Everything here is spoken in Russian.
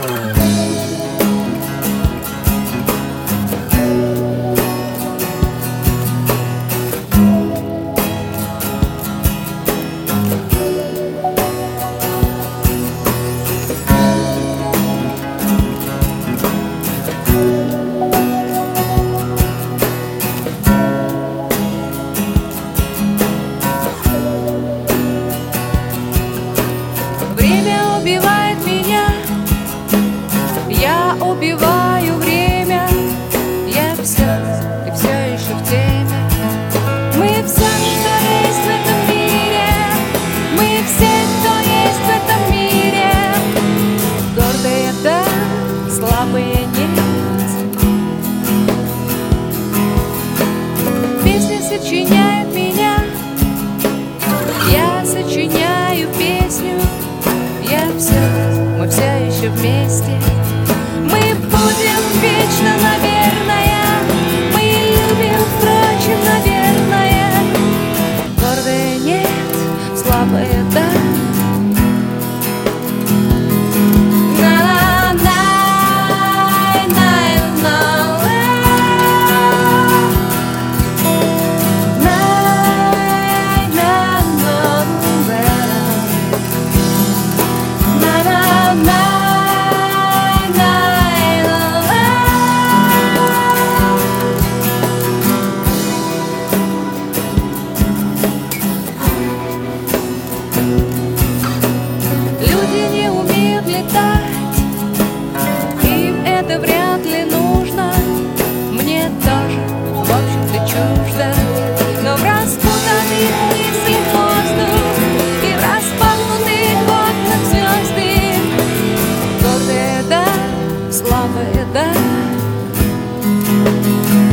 Время убивает меня, я убиваю время. Я все и все еще в теме. Мы все, что есть в этом мире. Мы все, кто есть в этом мире. Гордые да, слабые нет. Песни сочиняют меня, я сочиняю песню. Мы все еще вместе. Мы будем вечно, наверное. Мы любим, впрочем, наверное. Гордые нет, слабые да. Им это вряд ли нужно, мне тоже, в общем-то, чуждо. Но в распутанных мыслях воздух и распахнутых окнах звезды. Гордые да, слабые да.